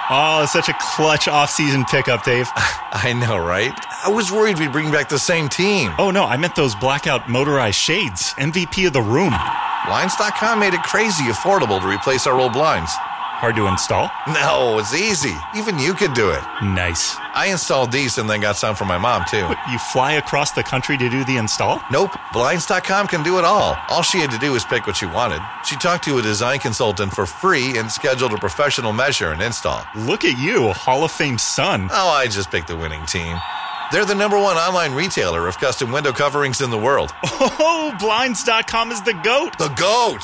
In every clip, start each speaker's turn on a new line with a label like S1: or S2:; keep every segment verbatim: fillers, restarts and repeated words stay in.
S1: Oh, it's such a clutch off-season pickup, Dave.
S2: I know, right? I was worried we'd bring back the same team.
S1: Oh, no, I meant those blackout motorized shades. M V P of the room.
S2: Blinds dot com made it crazy affordable to replace our old blinds.
S1: Hard to install?
S2: No, it's easy. Even you could do it.
S1: Nice.
S2: I installed these and then got some for my mom, too.
S1: What, you fly across the country to do the install?
S2: Nope. Blinds dot com can do it all. All she had to do was pick what she wanted. She talked to a design consultant for free and scheduled a professional measure and install.
S1: Look at you, Hall of Fame son.
S2: Oh, I just picked the winning team. They're the number one online retailer of custom window coverings in the world.
S1: Oh, Blinds dot com is the GOAT.
S2: The GOAT!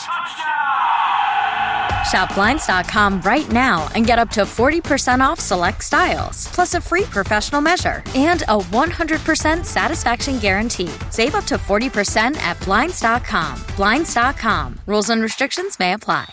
S3: Shop Blinds dot com right now and get up to forty percent off select styles, plus a free professional measure and a one hundred percent satisfaction guarantee. Save up to forty percent at Blinds dot com. Blinds dot com. Rules and restrictions may apply.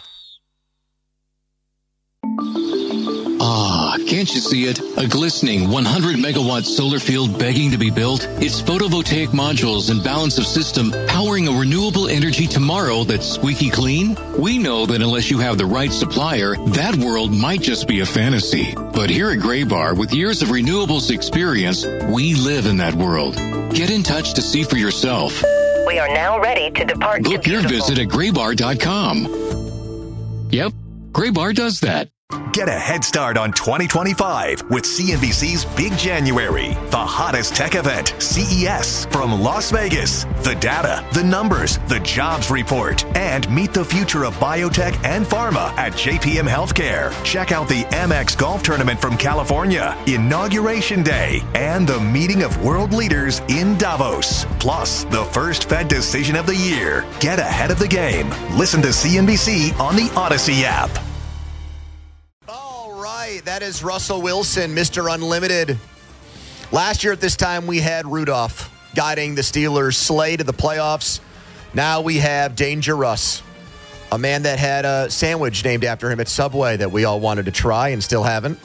S4: Ah, can't you see it? A glistening one hundred megawatt solar field begging to be built? It's photovoltaic modules and balance of system powering a renewable energy tomorrow that's squeaky clean? We know that unless you have the right supplier, that world might just be a fantasy. But here at Graybar, with years of renewables experience, we live in that world. Get in touch to see for yourself.
S5: We are now ready to depart.
S4: Book your visit at graybar dot com. Yep, Graybar does that.
S6: Get a head start on twenty twenty-five with C N B C's Big January, the hottest tech event, C E S, from Las Vegas. The data, the numbers, the jobs report, and meet the future of biotech and pharma at J P M Healthcare. Check out the M X Golf Tournament from California, Inauguration Day, and the meeting of world leaders in Davos. Plus, the first Fed decision of the year. Get ahead of the game. Listen to C N B C on the Odyssey app.
S7: That is Russell Wilson, Mister Unlimited. Last year at this time, we had Rudolph guiding the Steelers' sleigh to the playoffs. Now we have Danger Russ, a man that had a sandwich named after him at Subway that we all wanted to try and still haven't.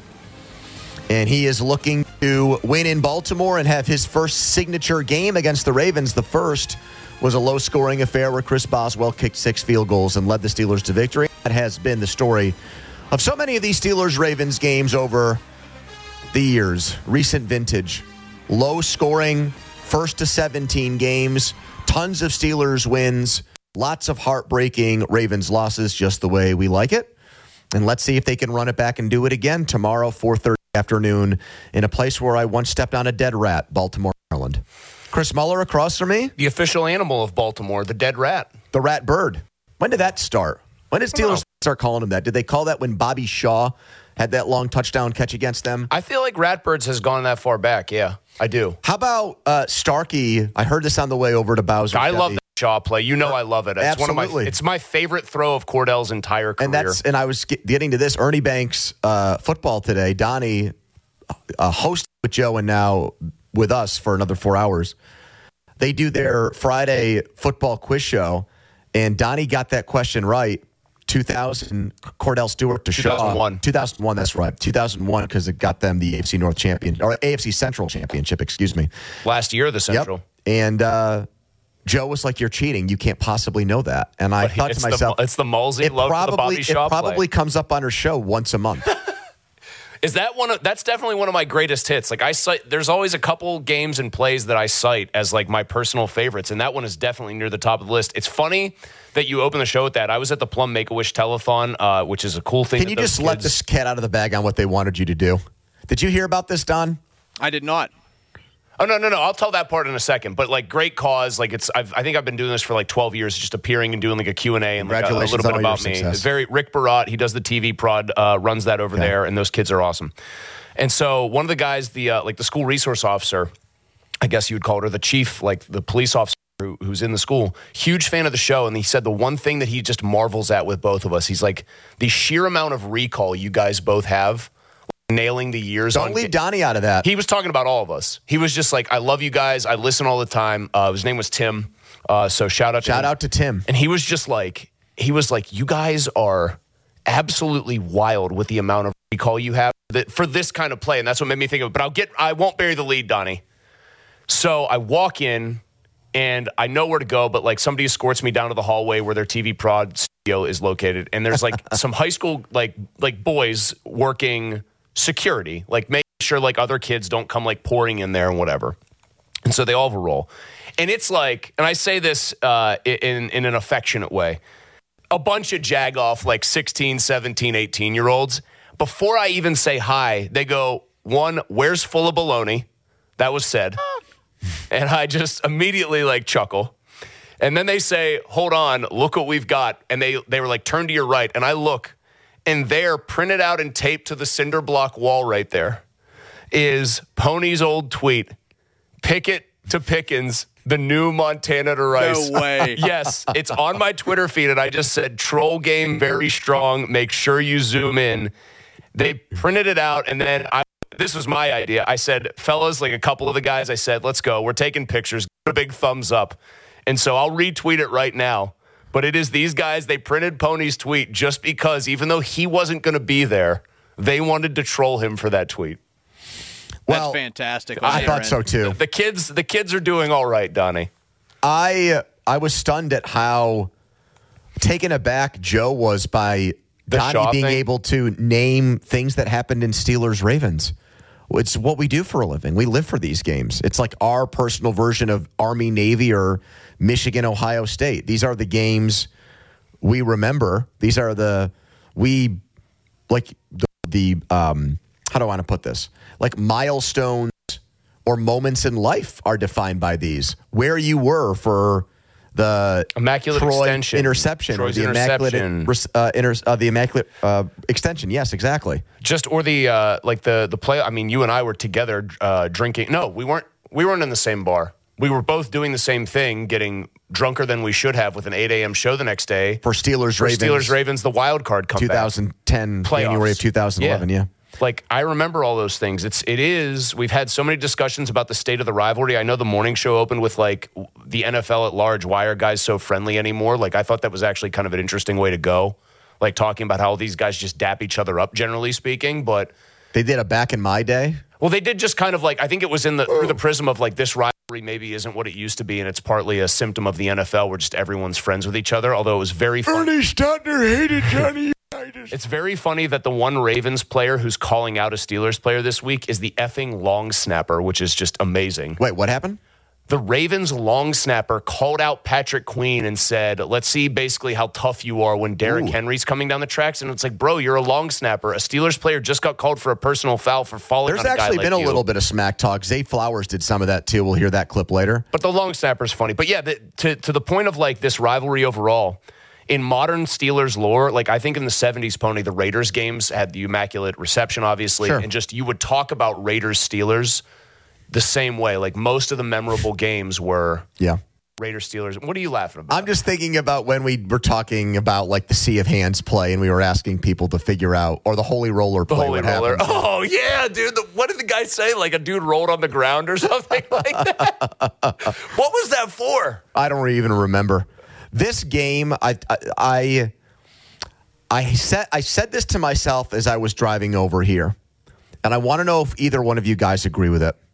S7: And he is looking to win in Baltimore and have his first signature game against the Ravens. The first was a low-scoring affair where Chris Boswell kicked six field goals and led the Steelers to victory. That has been the story of so many of these Steelers-Ravens games over the years, recent vintage. Low-scoring, first to seventeen games, tons of Steelers wins, lots of heartbreaking Ravens losses, just the way we like it. And let's see if they can run it back and do it again tomorrow, four thirty afternoon, in a place where I once stepped on a dead rat, Baltimore, Maryland. Chris Muller across from me.
S8: The official animal of Baltimore, the dead rat.
S7: The rat bird. When did that start? When did Steelers start calling him that? Did they call that when Bobby Shaw had that long touchdown catch against them?
S8: I feel like Ratbirds has gone that far back. Yeah, I do.
S7: How about uh, Starkey? I heard this on the way over to Bowser.
S8: I love that Shaw play. You know I love it. It's
S7: Absolutely.
S8: One of my, it's my favorite throw of Cordell's entire career.
S7: And that's and I was getting to this. Ernie Banks uh, football today. Donnie uh, hosted with Joe and now with us for another four hours. They do their Friday football quiz show, and Donnie got that question right. two thousand, Cordell Stewart to Shaw.
S8: two thousand one.
S7: two thousand one, that's right. two thousand one, because it got them the A F C North champion, or A F C Central championship, excuse me.
S8: Last year, the Central.
S7: Yep. And uh, Joe was like, you're cheating. You can't possibly know that. And I
S8: But
S7: thought
S8: it's
S7: to myself,
S8: the, it's the Mulsey
S7: it
S8: love
S7: probably,
S8: for the Bobby Shaw
S7: it probably
S8: play.
S7: comes up on her show once a month.
S8: Is that one of, that's definitely one of my greatest hits. Like I cite, there's always a couple games and plays that I cite as like my personal favorites, and that one is definitely near the top of the list. It's funny that you open the show with that. I was at the Plum Make-A-Wish Telethon, uh, which is a cool thing.
S7: Can you just kids... let this cat out of the bag on what they wanted you to do? Did you hear about this, Don?
S9: I did not.
S8: Oh, no, no, no. I'll tell that part in a second. But, like, great cause. Like, it's, I've, I think I've been doing this for, like, twelve years, just appearing and doing, like, a Q and A and, like, a, a little bit about me. It's very, Rick Barat, he does the T V prod, uh, runs that over okay. there, and those kids are awesome. And so one of the guys, the uh, like, the school resource officer, I guess you would call it, or the chief, like, the police officer who, who's in the school, huge fan of the show, and he said the one thing that he just marvels at with both of us, he's like, the sheer amount of recall you guys both have, nailing the years.
S7: Don't
S8: on
S7: leave Donnie out of that.
S8: He was talking about all of us. He was just like, I love you guys. I listen all the time. Uh, his name was Tim. Uh, so shout out to
S7: shout
S8: him.
S7: out to Tim.
S8: And he was just like, he was like, you guys are absolutely wild with the amount of recall you have that, for this kind of play. And that's what made me think of it. But I'll get, I won't bury the lead, Donnie. So I walk in and I know where to go, but like somebody escorts me down to the hallway where their T V prod studio is located. And there's like some high school, like, like boys working security, like make sure like other kids don't come like pouring in there and whatever. And so they all have a role. And it's like, and I say this uh, in, in an affectionate way, a bunch of jag-off like sixteen, seventeen, eighteen-year-olds, before I even say hi, they go, one, where's full of baloney? That was said. And I just immediately like chuckle. And then they say, hold on, look what we've got. And they, they were like, turn to your right. And I look, and there, printed out and taped to the cinder block wall right there, is Pony's old tweet, Pickett to Pickens, the new Montana to Rice.
S9: No way.
S8: Yes, it's on my Twitter feed, and I just said, troll game very strong. Make sure you zoom in. They printed it out, and then I, this was my idea. I said, fellas, like a couple of the guys, I said, let's go. We're taking pictures. Give a big thumbs up. And so I'll retweet it right now. But it is these guys, they printed Pony's tweet just because, even though he wasn't going to be there, they wanted to troll him for that tweet.
S9: Well, that's fantastic.
S7: I thought so too.
S8: The, the kids, the kids are doing all right, Donnie.
S7: I I was stunned at how taken aback Joe was by
S8: The
S7: Donnie
S8: Shaw
S7: being
S8: thing?
S7: able to name things that happened in Steelers Ravens. It's what we do for a living. We live for these games. It's like our personal version of Army, Navy, or Michigan, Ohio State. These are the games we remember. These are the, we, like, the, the um, how do I want to put this? Like milestones or moments in life are defined by these. Where you were for the
S8: Immaculate
S7: Troy
S8: extension.
S7: interception,
S8: Troy's
S7: or the
S8: interception.
S7: immaculate uh, inter, uh, the immaculate uh, extension. Yes, exactly.
S8: Just or the uh, like the the play. I mean, you and I were together uh, drinking. No, we weren't. We weren't in the same bar. We were both doing the same thing, getting drunker than we should have with an eight a.m. show the next day
S7: For Steelers
S8: for
S7: Ravens.
S8: Steelers Ravens, the wild card comeback.
S7: twenty ten,
S8: Playoffs.
S7: January of twenty eleven. Yeah.
S8: Yeah. Like, I remember all those things. It's, it is, we've had so many discussions about the state of the rivalry. I know the morning show opened with, like, the N F L at large. Why are guys so friendly anymore? Like, I thought that was actually kind of an interesting way to go. Like, talking about how these guys just dap each other up, generally speaking. But
S7: They did it back in my day.
S8: well, they did just kind of like, I think it was in the through the prism of like this rivalry maybe isn't what it used to be, and it's partly a symptom of the N F L where just everyone's friends with each other, although it was very fun.
S7: Ernie Stutner hated Johnny Unitas.
S8: It's very funny that the one Ravens player who's calling out a Steelers player this week is the effing long snapper, which is just amazing.
S7: Wait, what happened?
S8: The Ravens long snapper called out Patrick Queen and said, let's see basically how tough you are when Derrick
S7: Ooh.
S8: Henry's coming down the tracks. And it's like, bro, you're a long snapper. A Steelers player just got called for a personal foul for falling
S7: There's
S8: on a guy
S7: actually
S8: like
S7: been a
S8: you.
S7: little bit of smack talk. Zay Flowers did some of that too. We'll hear that clip later.
S8: But the long snapper's funny. But yeah, the, to to the point of like this rivalry overall, in modern Steelers lore, like I think in the seventies, Pony, the Raiders games had the immaculate reception, obviously,
S7: Sure.
S8: and just you would talk about Raiders Steelers the same way. Like most of the memorable games were
S7: Yeah.
S8: Raiders Steelers. What are you laughing about?
S7: I'm just thinking about when we were talking about like the Sea of Hands play and we were asking people to figure out, or the Holy Roller
S8: the
S7: play.
S8: Holy
S7: what
S8: Roller.
S7: happens.
S8: Oh yeah, dude. The, what did the guy say? Like a dude rolled on the ground or something like that. What was that for?
S7: I don't even remember. This game, I, I, I, I said, I said this to myself as I was driving over here, and I want to know if either one of you guys agree with it.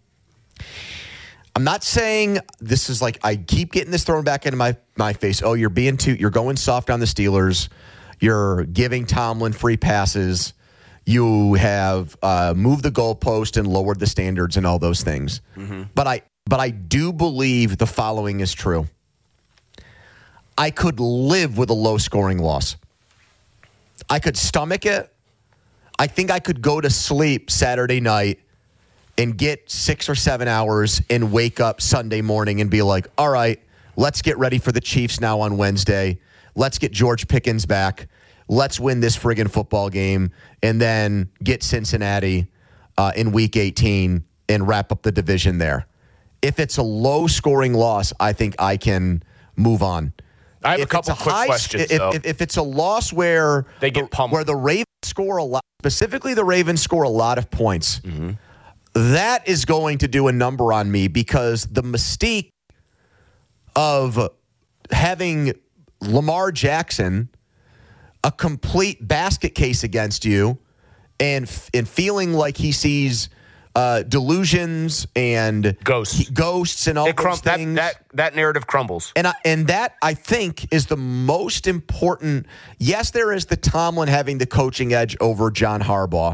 S7: I'm not saying this is like, I keep getting this thrown back into my, my face. Oh, you're being too, you're going soft on the Steelers. You're giving Tomlin free passes. You have uh, moved the goalpost and lowered the standards and all those things. Mm-hmm. But I, but I do believe the following is true. I could live with a low-scoring loss. I could stomach it. I think I could go to sleep Saturday night and get six or seven hours and wake up Sunday morning and be like, all right, let's get ready for the Chiefs now on Wednesday. Let's get George Pickens back. Let's win this friggin' football game and then get Cincinnati uh, in week eighteen and wrap up the division there. If it's a low-scoring loss, I think I can move on.
S8: I have
S7: If
S8: a couple
S7: it's a
S8: quick
S7: high,
S8: questions,
S7: if,
S8: though.
S7: if, if it's a loss where
S8: They get
S7: the,
S8: pummeled.
S7: where the Ravens score a lot, specifically the Ravens score a lot of points,
S8: Mm-hmm.
S7: that is going to do a number on me because the mystique of having Lamar Jackson, a complete basket case against you, and and feeling like he sees uh, delusions and
S8: Ghosts.
S7: he- ghosts and all
S8: It crum-
S7: those
S8: that,
S7: things.
S8: that that narrative crumbles.
S7: And I, and that, I think, is the most important. Yes, there is the Tomlin having the coaching edge over John Harbaugh.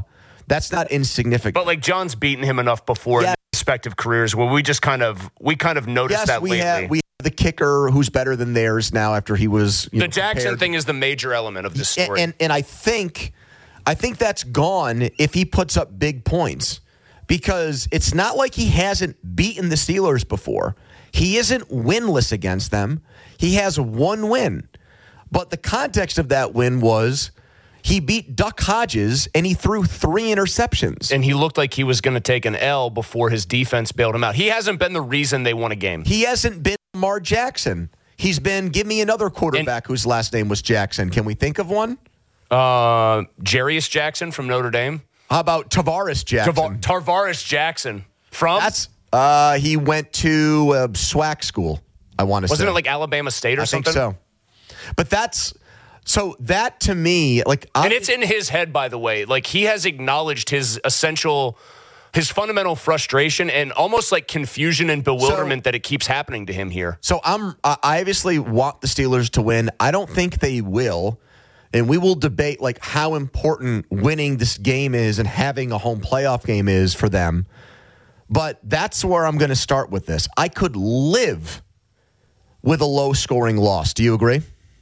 S7: That's not insignificant.
S8: But like John's beaten him enough before yeah. in respective careers where we just kind of we kind of noticed
S7: yes,
S8: that
S7: we
S8: lately.
S7: Have, we have the kicker who's better than theirs now after he was you
S8: the
S7: know,
S8: Jackson
S7: prepared.
S8: thing is the major element of this story.
S7: And, and and I think I think that's gone if he puts up big points because it's not like he hasn't beaten the Steelers before. He isn't winless against them. He has one win. But the context of that win was he beat Duck Hodges, and he threw three interceptions.
S8: And he looked like he was going to take an L before his defense bailed him out. He hasn't been the reason they won a game.
S7: He hasn't been Lamar Jackson. He's been, give me another quarterback and, whose last name was Jackson. Can we think of one?
S8: Uh, Jarius Jackson from Notre Dame.
S7: How about Tavares Jackson?
S8: Tavar- Tarvaris Jackson. From?
S7: That's, uh, he went to uh, SWAC school, I want to say.
S8: Wasn't it like Alabama State or
S7: I
S8: something?
S7: I think so. But that's... So that to me, like, I'm,
S8: and it's in his head, by the way. Like he has acknowledged his essential, his fundamental frustration and almost like confusion and bewilderment so, that it keeps happening to him here.
S7: So I'm, I obviously want the Steelers to win. I don't think they will, and we will debate like how important winning this game is and having a home playoff game is for them. But that's where I'm going to start with this. I could live with a low-scoring loss. Do you agree?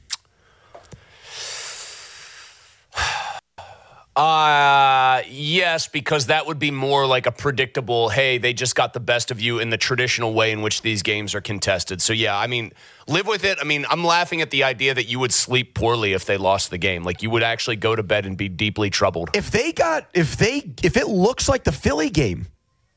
S8: Uh, yes, because that would be more like a predictable, hey, they just got the best of you in the traditional way in which these games are contested. So, yeah, I mean, live with it. I mean, I'm laughing at the idea that you would sleep poorly if they lost the game. Like, you would actually go to bed and be deeply troubled.
S7: If they got, if they, if it looks like the Philly game,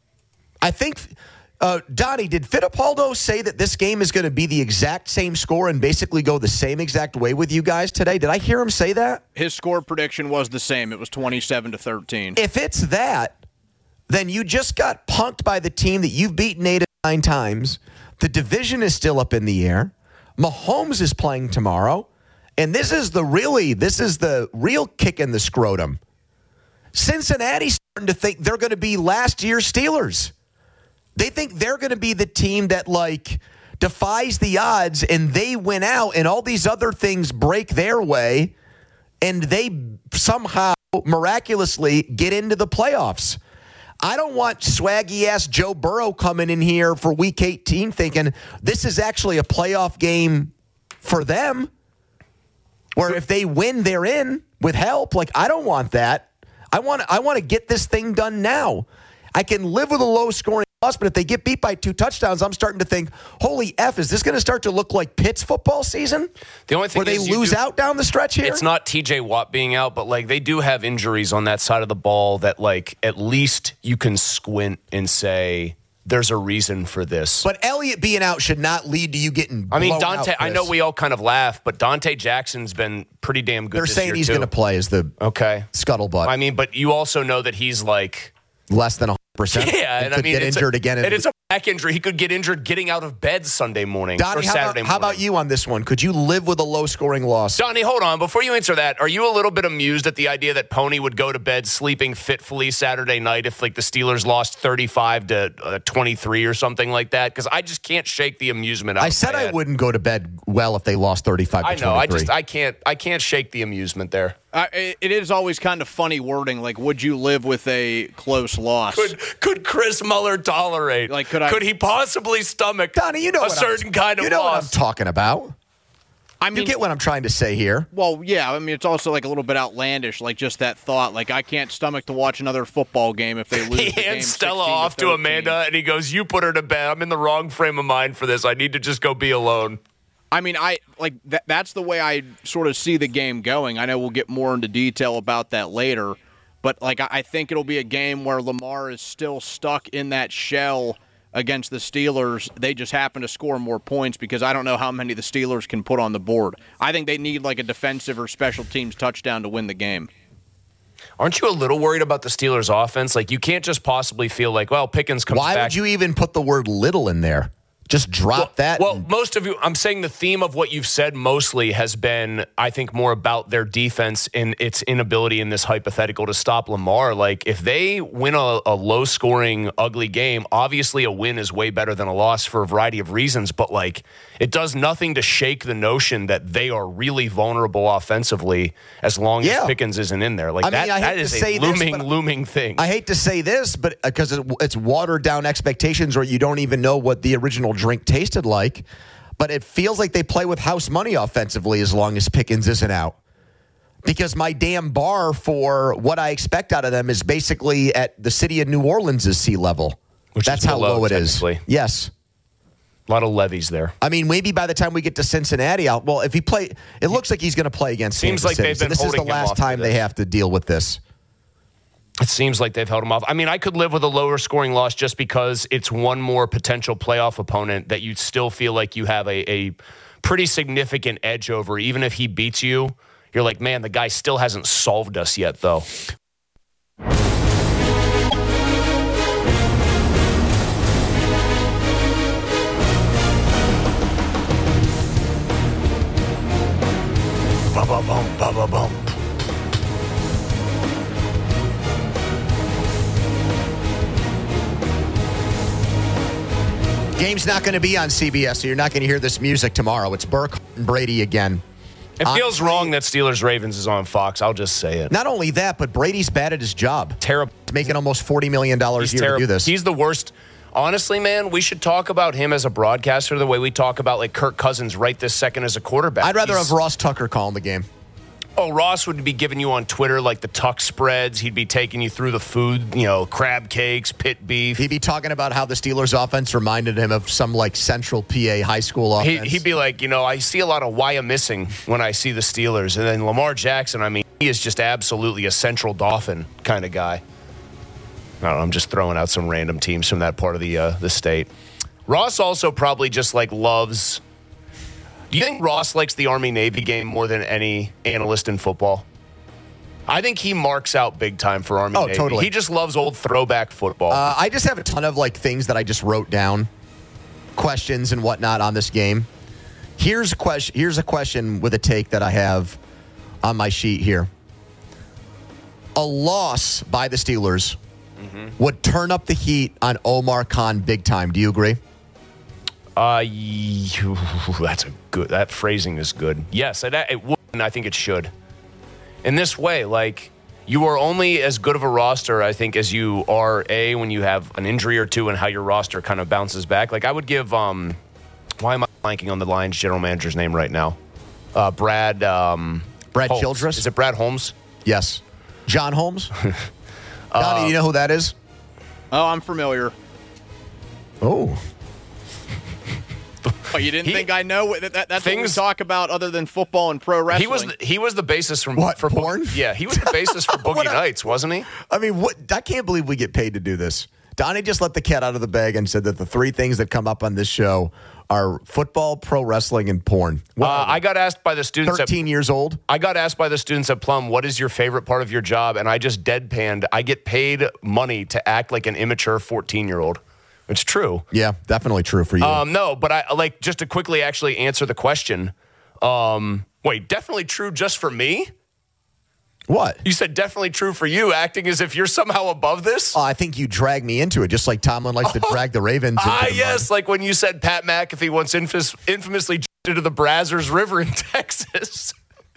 S7: I think... Uh, Donnie, did Fittipaldo say that this game is going to be the exact same score and basically go the same exact way with you guys today? Did I hear him say that?
S9: His score prediction was the same. It was twenty-seven to thirteen.
S7: If it's that, then you just got punked by the team that you've beaten eight or nine times. The division is still up in the air. Mahomes is playing tomorrow. And this is the really, this is the real kick in the scrotum. Cincinnati's starting to think they're going to be last year's Steelers. They think they're going to be the team that, like, defies the odds, and they win out, and all these other things break their way, and they somehow miraculously get into the playoffs. I don't want swaggy-ass Joe Burrow coming in here for Week eighteen thinking this is actually a playoff game for them, where if they win, they're in with help. Like, I don't want that. I want I want to get this thing done now. I can live with a low-scoring loss, but if they get beat by two touchdowns, I'm starting to think, holy F, is this going to start to look like Pitt's football season?
S8: The only thing
S7: where they
S8: is
S7: lose
S8: do,
S7: out down the stretch here?
S8: It's not T J Watt being out, but like they do have injuries on that side of the ball that like at least you can squint and say there's a reason for this.
S7: But Elliott being out should not lead to you getting blown
S8: I mean, Dante,
S7: out,
S8: I know we all kind of laugh, but Dante Jackson's been pretty damn good
S7: They're
S8: this
S7: saying
S8: year
S7: he's going to play as the
S8: okay.
S7: scuttlebutt.
S8: I mean, but you also know that he's like...
S7: less than one hundred percent.
S8: Yeah, and,
S7: and
S8: I
S7: could
S8: mean,
S7: get
S8: it's
S7: injured
S8: a,
S7: again.
S8: And it's a back injury. He could get injured getting out of bed Sunday morning
S7: Donnie,
S8: or Saturday
S7: how about,
S8: morning.
S7: How about you on this one? Could you live with a low-scoring loss?
S8: Donnie, hold on. Before you answer that, are you a little bit amused at the idea that Pony would go to bed sleeping fitfully Saturday night if, like, the Steelers lost thirty-five to twenty-three or something like that? Because I just can't shake the amusement out
S7: I
S8: of
S7: said
S8: my
S7: I
S8: head.
S7: wouldn't go to bed well if they lost thirty-five to
S8: I know.
S7: twenty-three.
S8: I just I can't I can't shake the amusement there.
S9: Uh, it, it is always kind of funny wording. Like, would you live with a close loss?
S8: Could could Chris Muller tolerate?
S9: Like, could I?
S8: Could he possibly stomach
S7: Donnie, you know
S8: a certain
S7: I'm,
S8: kind of
S7: you know
S8: loss?
S7: what I'm talking about.
S9: I mean,
S7: you get what I'm trying to say here.
S9: Well, yeah. I mean, it's also like a little bit outlandish, like just that thought. Like, I can't stomach to watch another football game if they lose.
S8: He
S9: the
S8: hands
S9: game
S8: Stella off to, to Amanda, and he goes, "You put her to bed. I'm in the wrong frame of mind for this. I need to just go be alone."
S9: I mean, I like that. That's the way I sort of see the game going. I know we'll get more into detail about that later, but like I think it'll be a game where Lamar is still stuck in that shell against the Steelers. They just happen to score more points because I don't know how many the Steelers can put on the board. I think they need like a defensive or special teams touchdown to win the game.
S8: Aren't you a little worried about the Steelers' offense? Like, you can't just possibly feel like, well, Pickens comes
S7: Why
S8: back.
S7: would you even put the word little in there? Just drop
S8: well,
S7: that.
S8: Well,
S7: and-
S8: most of you, I'm saying the theme of what you've said mostly has been, I think, more about their defense and its inability in this hypothetical to stop Lamar. Like, if they win a, a low-scoring, ugly game, obviously a win is way better than a loss for a variety of reasons, but, like, it does nothing to shake the notion that they are really vulnerable offensively as long
S7: yeah.
S8: as Pickens isn't in there. Like,
S7: I mean,
S8: that, that is a looming, this, looming thing.
S7: I hate to say this, but because it, it's watered-down expectations or you don't even know what the original drink tasted like, but it feels like they play with house money offensively as long as Pickens isn't out. Because my damn bar for what I expect out of them is basically at the city of New Orleans' sea level.
S8: Which
S7: That's
S8: is
S7: how
S8: below,
S7: low it is. Yes.
S8: A lot of levies there.
S7: I mean, maybe by the time we get to Cincinnati, I'll, well, if he play, it looks like he's going to play against
S8: Seems
S7: Kansas
S8: like
S7: City.
S8: they've been
S7: so this is the
S8: holding him
S7: last
S8: off
S7: time
S8: for
S7: they
S8: this.
S7: have to deal with this.
S8: It seems like they've held him off. I mean, I could live with a lower scoring loss just because it's one more potential playoff opponent that you still feel like you have a, a pretty significant edge over. Even if he beats you, you're like, man, the guy still hasn't solved us yet, though. Ba-ba-bum, ba-ba-bum.
S7: Game's not going to be on C B S, so you're not going to hear this music tomorrow. It's Burke and Brady again.
S8: It
S7: Honestly,
S8: feels wrong that Steelers-Ravens is on Fox. I'll just say it.
S7: Not only that, but Brady's bad at his job.
S8: Terrible.
S7: Making almost forty million dollars a year
S8: terrible.
S7: to do this.
S8: He's the worst. Honestly, man, we should talk about him as a broadcaster the way we talk about like Kirk Cousins right this second as a quarterback.
S7: I'd rather
S8: He's,
S7: have Ross Tucker calling the game.
S8: Oh, Ross would be giving you on Twitter like the tuck spreads. He'd be taking you through the food, you know, crab cakes, pit beef.
S7: He'd be talking about how the Steelers offense reminded him of some like Central P A high school offense.
S8: He, he'd be like, you know, I see a lot of why I'm missing when I see the Steelers. And then Lamar Jackson, I mean, he is just absolutely a Central Dauphin kind of guy. I don't know, I'm just throwing out some random teams from that part of the uh, the state. Ross also probably just like loves. Do you think Ross likes the Army-Navy game more than any analyst in football? I think he marks out big time for Army-Navy.
S7: Oh, totally.
S8: He just loves old throwback football.
S7: Uh, I just have a ton of like things that I just wrote down, questions and whatnot on this game. Here's a question. Here's a question with a take that I have on my sheet here. A loss by the Steelers mm-hmm. would turn up the heat on Omar Khan big time. Do you agree?
S8: Uh, that's a good. That phrasing is good. Yes, it, it would, and I think it should. In this way, like you are only as good of a roster, I think, as you are a when you have an injury or two, and how your roster kind of bounces back. Like I would give. Um, why am I blanking on the Lions general manager's name right now? Uh, Brad. Um,
S7: Brad
S8: Holmes.
S7: Childress.
S8: Is it Brad Holmes?
S7: Yes. John Holmes. Donnie,
S8: uh,
S7: do you know who that is?
S9: Oh, I'm familiar.
S7: Oh.
S9: Oh, you didn't
S8: He,
S9: think I know? That, that, that's
S8: things,
S9: what we talk about other than football and pro wrestling.
S8: He was the, he was the basis from
S7: what
S8: for
S7: porn?
S8: Yeah, he was the basis for Boogie
S7: a,
S8: Nights, wasn't he?
S7: I mean, what? I can't believe we get paid to do this. Donnie just let the cat out of the bag and said that the three things that come up on this show are football, pro wrestling, and porn.
S8: Uh, I got asked by the students.
S7: Thirteen
S8: at,
S7: years old.
S8: I got asked by the students at Plum, "What is your favorite part of your job?" And I just deadpanned. I get paid money to act like an immature fourteen-year-old. It's true.
S7: Yeah, definitely true for you.
S8: Um, no, but I like just to quickly actually answer the question. Um, wait, definitely true just for me?
S7: What?
S8: You said definitely true for you, acting as if you're somehow above this?
S7: Oh, I think you drag me into it, just like Tomlin likes to drag the Ravens into
S8: Ah,
S7: the
S8: yes,
S7: mud.
S8: like when you said Pat McAfee once infamous, infamously jumped into the Brazzers River in Texas.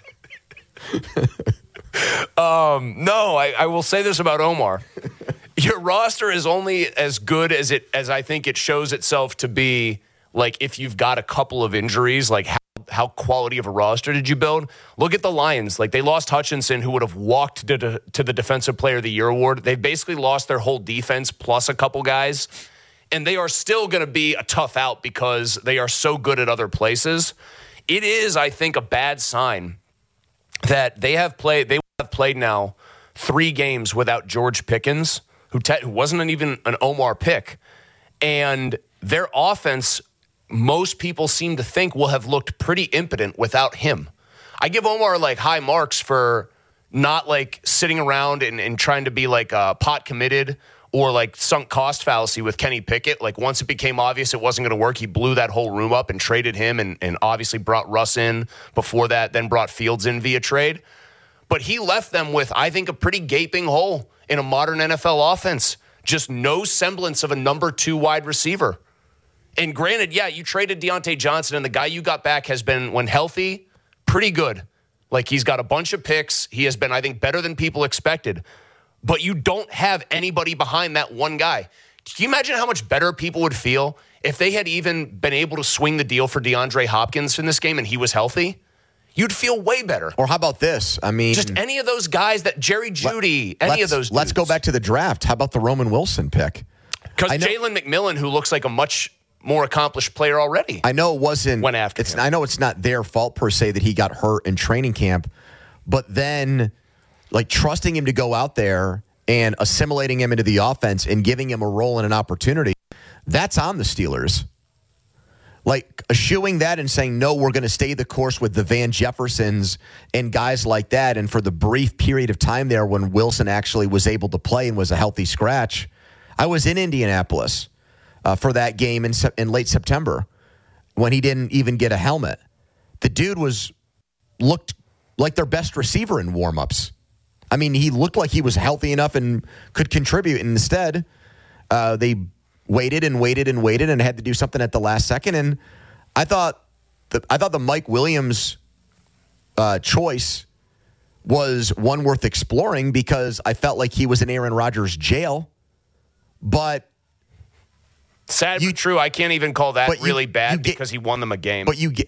S8: um, no, I, I will say this about Omar. Your roster is only as good as it as I think it shows itself to be. Like if you've got a couple of injuries, like how, how quality of a roster did you build? Look at the Lions. Like they lost Hutchinson, who would have walked to, to, to the Defensive Player of the Year award. They basically lost their whole defense plus a couple guys, and they are still going to be a tough out because they are so good at other places. It is, I think, a bad sign that they have played. They have played now three games without George Pickens, who, te- who wasn't an, even an Omar pick, and their offense, most people seem to think, will have looked pretty impotent without him. I give Omar like high marks for not like sitting around and, and trying to be like uh, pot committed or like sunk cost fallacy with Kenny Pickett. Like once it became obvious it wasn't going to work, he blew that whole room up and traded him and, and obviously brought Russ in before that, then brought Fields in via trade. But he left them with, I think, a pretty gaping hole in a modern N F L offense. Just no semblance of a number two wide receiver. And granted, yeah, you traded Deontay Johnson, and the guy you got back has been, when healthy, pretty good. Like, he's got a bunch of picks. He has been, I think, better than people expected. But you don't have anybody behind that one guy. Can you imagine how much better people would feel if they had even been able to swing the deal for DeAndre Hopkins in this game and he was healthy? You'd feel way better.
S7: Or how about this? I mean,
S8: just any of those guys that Jerry Jeudy, let, any of those dudes.
S7: Let's go back to the draft. How about the Roman Wilson pick?
S8: Because Jalen McMillan, who looks like a much more accomplished player already.
S7: I know it wasn't.
S8: Went after
S7: it's,
S8: him.
S7: I know it's not their fault per se that he got hurt in training camp, but then like trusting him to go out there and assimilating him into the offense and giving him a role and an opportunity, that's on the Steelers. Like eschewing that and saying, no, we're going to stay the course with the Van Jeffersons and guys like that. And for the brief period of time there when Wilson actually was able to play and was a healthy scratch, I was in Indianapolis uh, for that game in, in late September when he didn't even get a helmet. The dude was looked like their best receiver in warmups. I mean, he looked like he was healthy enough and could contribute. And instead, uh, they waited and waited and waited and had to do something at the last second. And I thought the I thought the Mike Williams uh, choice was one worth exploring because I felt like he was in Aaron Rodgers' jail. But
S8: sad
S7: you,
S8: but true. I can't even call that
S7: you,
S8: really bad
S7: get,
S8: because he won them a game.
S7: But you get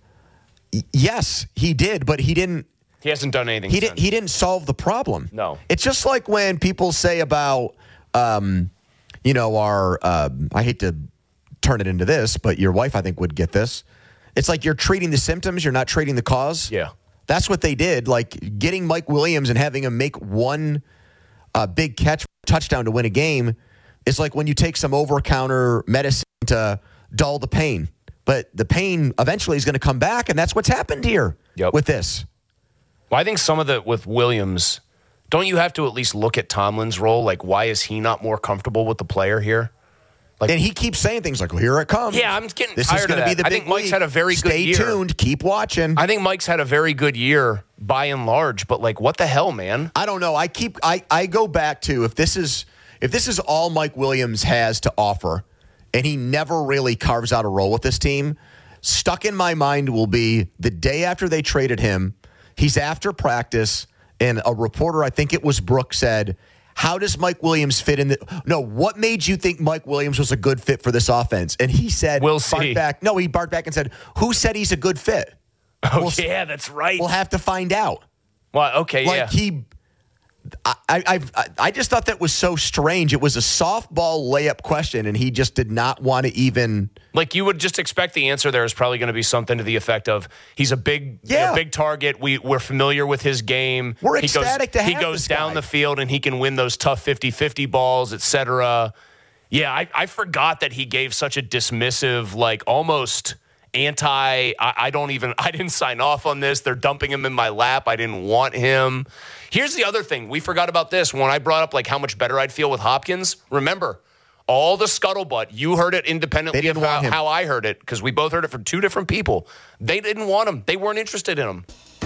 S7: yes, he did, but he didn't.
S8: He hasn't done anything.
S7: He didn't. He didn't solve the problem.
S8: No,
S7: it's just like when people say about. Um, You know, our, uh, I hate to turn it into this, but your wife, I think, would get this. It's like you're treating the symptoms, you're not treating the cause.
S8: Yeah.
S7: That's what they did. Like getting Mike Williams and having him make one uh, big catch touchdown to win a game is like when you take some over-counter medicine to dull the pain. But the pain eventually is going to come back, and that's what's happened here
S8: yep.
S7: with this.
S8: Well, I think some of the, with Williams... Don't you have to at least look at Tomlin's role? Like, why is he not more comfortable with the player here?
S7: Like, and he keeps saying things like, well, here it comes.
S8: Yeah, I'm getting
S7: this
S8: tired
S7: is going
S8: of
S7: to
S8: that.
S7: be the
S8: I
S7: big
S8: think Mike's
S7: week.
S8: had a very
S7: Stay
S8: good year.
S7: Stay tuned. Keep watching.
S8: I think Mike's had a very good year by and large, but, like, what the hell, man?
S7: I don't know. I keep I, I go back to if this is if this is all Mike Williams has to offer and he never really carves out a role with this team, stuck in my mind will be the day after they traded him, he's after practice. And a reporter, I think it was Brooke, said, how does Mike Williams fit in the... No, what made you think Mike Williams was a good fit for this offense? And he said...
S8: We'll see.
S7: Back, no, he barked back and said, who said he's a good fit?
S8: Oh,
S7: we'll,
S8: yeah, that's right.
S7: We'll have to find out.
S8: Well, okay,
S7: like
S8: yeah.
S7: he... I, I, I, I just thought that was so strange. It was a softball layup question, and he just did not want to even...
S8: Like, you would just expect the answer there is probably going to be something to the effect of, he's a big
S7: yeah.
S8: you know, big target. We, we're familiar with his game.
S7: We're
S8: he
S7: ecstatic
S8: goes,
S7: to have
S8: He goes
S7: this
S8: down
S7: guy.
S8: the field, and he can win those tough fifty-fifty balls, et cetera. Yeah, I, I forgot that he gave such a dismissive, like, almost... Anti, I, I don't even, I didn't sign off on this. They're dumping him in my lap. I didn't want him. Here's the other thing. We forgot about this. When I brought up like how much better I'd feel with Hopkins, remember, all the scuttlebutt, you heard it independently of how, how I heard it, because we both heard it from two different people. They didn't want him. They weren't interested in him.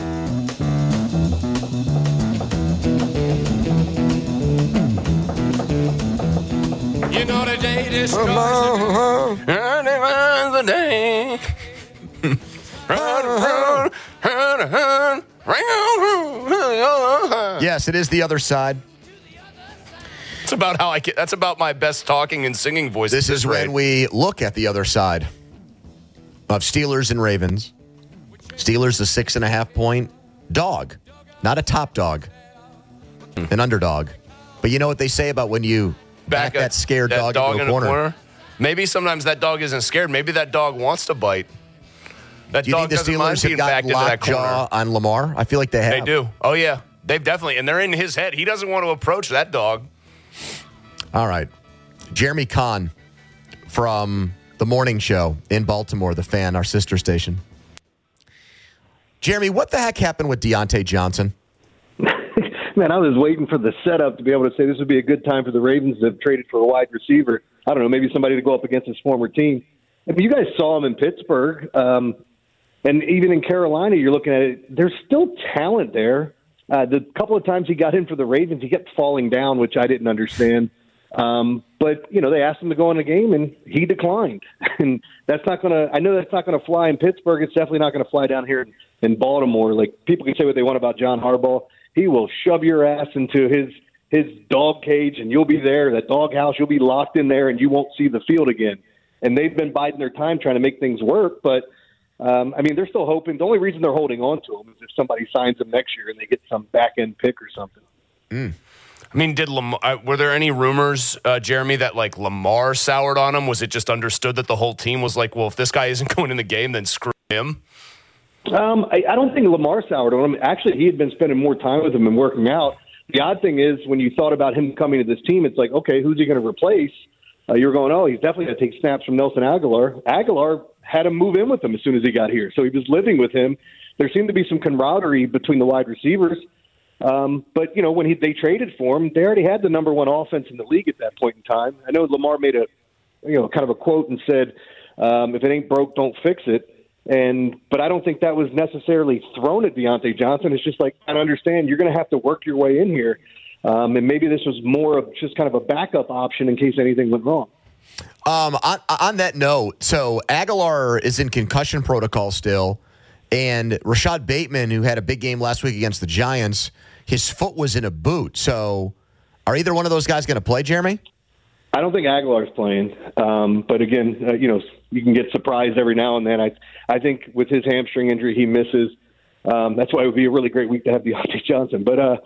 S8: You know the day destroys the day.
S7: Yes, it is the other side.
S8: That's about how I get. That's about my best talking and singing voice.
S7: This is when we look at the other side of Steelers and Ravens. Steelers a six and a half point dog, not a top dog, an underdog. But you know what they say about when you back, back that scared
S8: that
S7: dog,
S8: dog
S7: into a
S8: in
S7: corner.
S8: a corner? Maybe sometimes that dog isn't scared. Maybe that dog wants to bite. That
S7: do you
S8: dog
S7: think the
S8: doesn't mind
S7: Steelers have
S8: being
S7: got
S8: backed into that
S7: lockjaw on Lamar? I feel like they have.
S8: They do. Oh, yeah. They've definitely. And they're in his head. He doesn't want to approach that dog.
S7: All right. Jeremy Kahn from The Morning Show in Baltimore, The Fan, our sister station. Jeremy, what the heck happened with Deontay Johnson?
S10: man, I was waiting for the setup to be able to say this would be a good time for the Ravens to have traded for a wide receiver. I don't know, maybe somebody to go up against his former team. But you guys saw him in Pittsburgh, um, and even in Carolina, you're looking at it, there's still talent there. Uh, the couple of times he got in for the Ravens, he kept falling down, which I didn't understand. Um, but, you know, they asked him to go in the game, and he declined. And that's not going to – I know that's not going to fly in Pittsburgh. It's definitely not going to fly down here in, in Baltimore. Like, people can say what they want about John Harbaugh. He will shove your ass into his his dog cage, and you'll be there, that dog house. You'll be locked in there, and you won't see the field again. And they've been biding their time trying to make things work. But, um, I mean, they're still hoping. The only reason they're holding on to him is if somebody signs him next year and they get some back-end pick or something.
S8: Mm. I mean, did Lamar, uh, were there any rumors, uh, Jeremy, that like Lamar soured on him? Was it just understood that the whole team was like, well, if this guy isn't going in the game, then screw him?
S10: Um, I, I don't think Lamar soured on him. Actually, he had been spending more time with him and working out. The odd thing is, when you thought about him coming to this team, it's like, okay, who's he going to replace? Uh, you're going, oh, he's definitely going to take snaps from Nelson Aguilar. Aguilar had him move in with him as soon as he got here, so he was living with him. There seemed to be some camaraderie between the wide receivers. Um, but, you know, when he, they traded for him, they already had the number one offense in the league at that point in time. I know Lamar made a, you know, kind of a quote and said, um, if it ain't broke, don't fix it. And but I don't think that was necessarily thrown at Deontay Johnson. It's just like, I understand you're going to have to work your way in here. Um, and maybe this was more of just kind of a backup option in case anything went wrong.
S7: Um, on, on that note, so Aguilar is in concussion protocol still. And Rashad Bateman, who had a big game last week against the Giants, his foot was in a boot. So are either one of those guys going to play, Jeremy?
S10: I don't think Aguilar's playing. Um, but again, uh, you know, you can get surprised every now and then. I I think with his hamstring injury, he misses. Um, that's why it would be a really great week to have Deontay Johnson. But uh,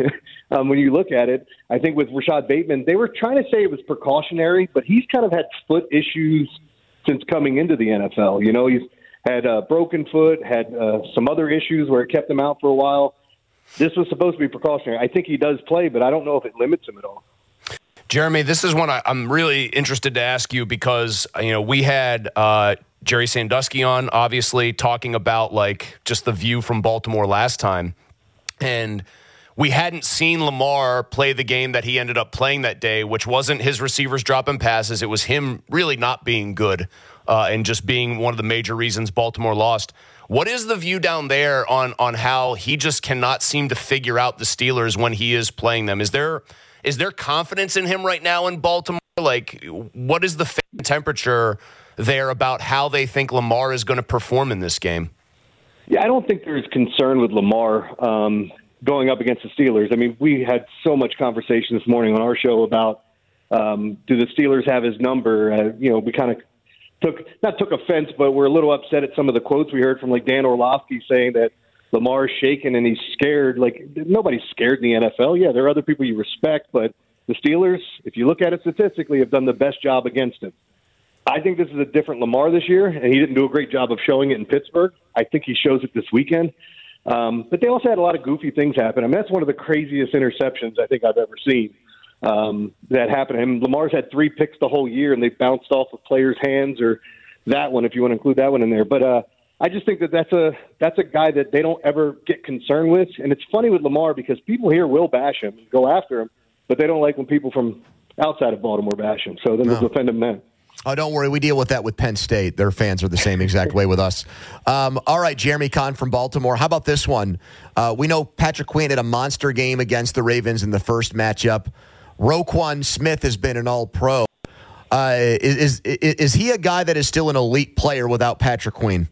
S10: um, when you look at it, I think with Rashad Bateman, they were trying to say it was precautionary, but he's kind of had foot issues since coming into the N F L. You know, he's had a broken foot, had uh, some other issues where it kept him out for a while. This was supposed to be precautionary. I think he does play, but I don't know if it limits him at all.
S8: Jeremy, this is one I, I'm really interested to ask you because, you know, we had uh, Jerry Sandusky on, obviously, talking about, like, just the view from Baltimore last time. And we hadn't seen Lamar play the game that he ended up playing that day, which wasn't his receivers dropping passes. It was him really not being good uh, and just being one of the major reasons Baltimore lost. What is the view down there on on how he just cannot seem to figure out the Steelers when he is playing them? Is there is there confidence in him right now in Baltimore? Like, what is the fan temperature there about how they think Lamar is going to perform in this game?
S10: Yeah, I don't think there's concern with Lamar um, going up against the Steelers. I mean, we had so much conversation this morning on our show about um, do the Steelers have his number? Uh, you know, we kind of took not took offense, but we're a little upset at some of the quotes we heard from like Dan Orlovsky saying that Lamar's shaking and he's scared. Like, nobody's scared in the N F L. Yeah, there are other people you respect, but the Steelers, if you look at it statistically, have done the best job against him. I think this is a different Lamar this year, and he didn't do a great job of showing it in Pittsburgh. I think he shows it this weekend. Um, but they also had a lot of goofy things happen. I mean, that's one of the craziest interceptions I think I've ever seen um, that happened to him. Lamar's had three picks the whole year, and they bounced off of players' hands, or that one, if you want to include that one in there. But uh, I just think that that's a that's a guy that they don't ever get concerned with. And it's funny with Lamar because people here will bash him and go after him, but they don't like when people from outside of Baltimore bash him. So then
S7: no.
S10: they'll defend him then.
S7: Oh, don't worry. We deal with that with Penn State. Their fans are the same exact way with us. Um, all right, Jeremy Conn from Baltimore. How about this one? Uh, we know Patrick Queen had a monster game against the Ravens in the first matchup. Roquan Smith has been an all-pro. Uh, is, is is he a guy that is still an elite player without Patrick Queen?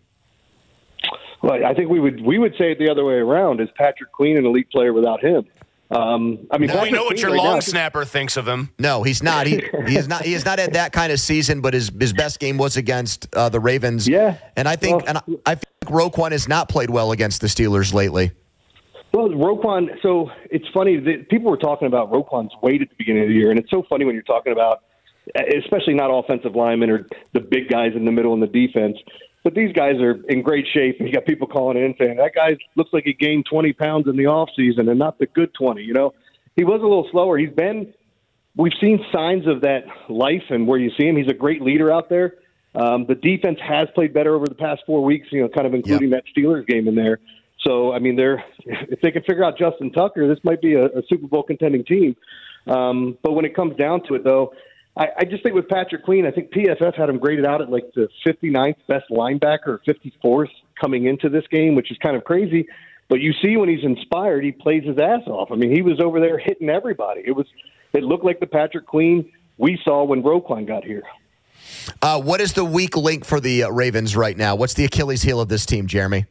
S10: Well, I think we would we would say it the other way around. Is Patrick Queen an elite player without him? Um, I mean,
S8: no, we know what your right long now, snapper thinks of him.
S7: No, he's not. He he is not. He has not had that kind of season. But his his best game was against uh, the Ravens.
S10: Yeah,
S7: and I think well, and I, I think Roquan has not played well against the Steelers lately.
S10: Well, Roquan. So it's funny that people were talking about Roquan's weight at the beginning of the year, and it's so funny when you're talking about, especially not offensive linemen or the big guys in the middle in the defense. But these guys are in great shape, and you got people calling in saying, that guy looks like he gained twenty pounds in the offseason and not the good twenty, you know. He was a little slower. He's been – we've seen signs of that life and where you see him. He's a great leader out there. Um, the defense has played better over the past four weeks, you know, kind of including yep. that Steelers game in there. So, I mean, they're if they can figure out Justin Tucker, this might be a, a Super Bowl contending team. Um, but when it comes down to it, though, I, I just think with Patrick Queen, I think P F F had him graded out at like the fifty-ninth best linebacker or fifty-fourth coming into this game, which is kind of crazy. But you see when he's inspired, he plays his ass off. I mean, he was over there hitting everybody. It was it looked like the Patrick Queen we saw when Roquan got here.
S7: Uh, what is the weak link for the uh, Ravens right now? What's the Achilles heel of this team, Jeremy?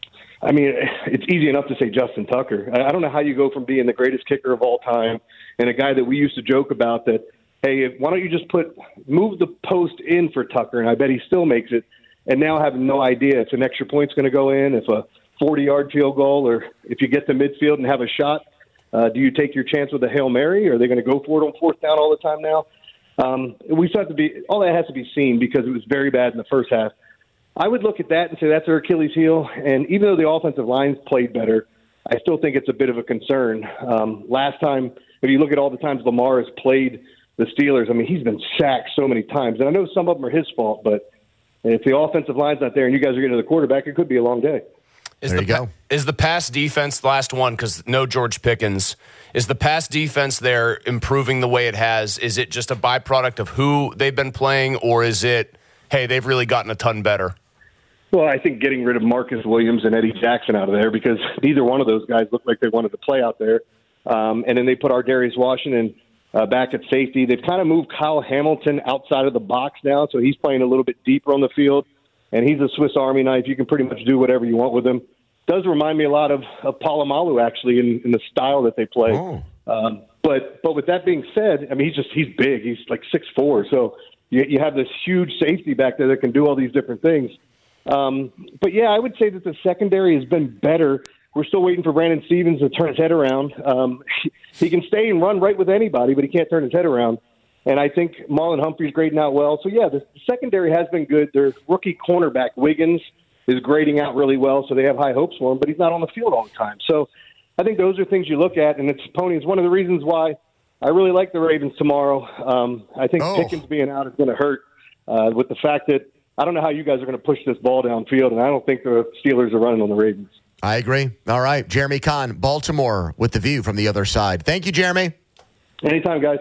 S10: I mean, it's easy enough to say Justin Tucker. I don't know how you go from being the greatest kicker of all time and a guy that we used to joke about that, hey, why don't you just put move the post in for Tucker, and I bet he still makes it, and now have no idea if an extra point's going to go in, if a forty-yard field goal, or if you get to midfield and have a shot, uh, do you take your chance with a Hail Mary, or are they going to go for it on fourth down all the time now? Um, we still have to be all that has to be seen because it was very bad in the first half. I would look at that and say that's their Achilles heel. And even though the offensive lines played better, I still think it's a bit of a concern. Um, last time, if you look at all the times Lamar has played the Steelers, I mean, he's been sacked so many times. And I know some of them are his fault, but if the offensive line's not there and you guys are getting to the quarterback, it could be a long day.
S8: Is
S7: there
S8: the,
S7: you go.
S8: Is the pass defense, the last one, because no George Pickens, is the pass defense there improving the way it has? Is it just a byproduct of who they've been playing, or is it, hey, they've really gotten a ton better?
S10: Well, I think getting rid of Marcus Williams and Eddie Jackson out of there because neither one of those guys looked like they wanted to play out there. Um, and then they put Ardarius Washington uh, back at safety. They've kind of moved Kyle Hamilton outside of the box now, so he's playing a little bit deeper on the field. And he's a Swiss Army knife. You can pretty much do whatever you want with him. Does remind me a lot of, of Polamalu, actually, in, in the style that they play. Oh. Um, but but with that being said, I mean, he's just he's big. He's like six foot four. So you, you have this huge safety back there that can do all these different things. Um, but, yeah, I would say that the secondary has been better. We're still waiting for Brandon Stevens to turn his head around. Um, he, he can stay and run right with anybody, but he can't turn his head around. And I think Marlon Humphrey's grading out well. So, yeah, the secondary has been good. Their rookie cornerback, Wiggins, is grading out really well, so they have high hopes for him, but he's not on the field all the time. So I think those are things you look at, and it's Pony is one of the reasons why I really like the Ravens tomorrow. Um, I think oh. Pickens being out is going to hurt uh, with the fact that I don't know how you guys are going to push this ball downfield, and I don't think the Steelers are running on the Ravens.
S7: I agree. All right, Jeremy Conn, Baltimore with the view from the other side. Thank you, Jeremy.
S10: Anytime, guys.